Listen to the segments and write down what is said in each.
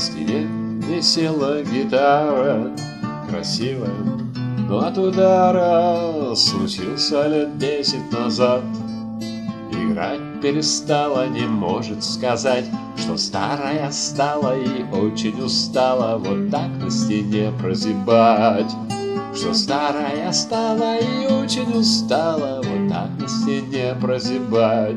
стене висела гитара, красивая, но от удара случился лет 10 назад. Играть перестала, не может сказать, что старая стала и очень устала вот так на стене прозябать. Что старая стала и очень устала вот так на стене прозябать.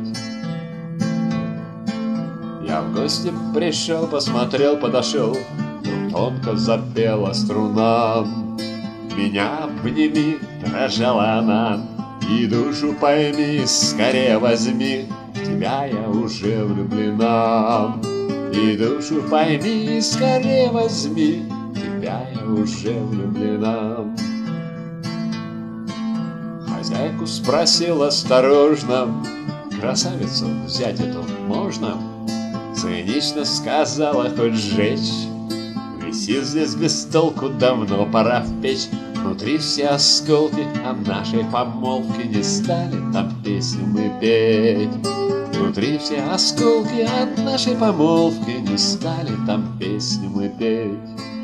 Я в гости пришел, посмотрел, подошел, вдруг тонко запела струна. Меня обними, дрожала она, и душу пойми, скорее возьми, в тебя я уже влюблена. И душу пойми, скорее возьми, в тебя я уже влюблена. Хозяйку спросил осторожно: красавицу взять эту можно? Цинично сказала: хоть сжечь. Висит здесь без толку, давно пора в печь. Внутри все осколки, а нашей помолвки не стали там песню мы петь. Внутри все осколки, а нашей помолвки не стали там песню мы петь.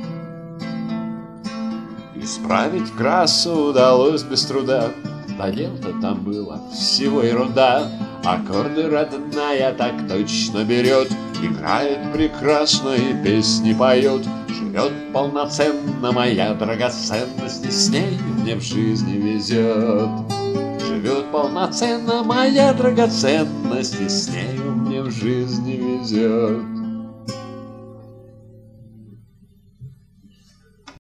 Исправить красу удалось без труда, да дел-то там было всего ерунда. Аккорды родная так точно берет, играет прекрасно и песни поет. Живет полноценно моя драгоценность, и с ней мне в жизни везет. Живет полноценно моя драгоценность, и с нею мне в жизни везет.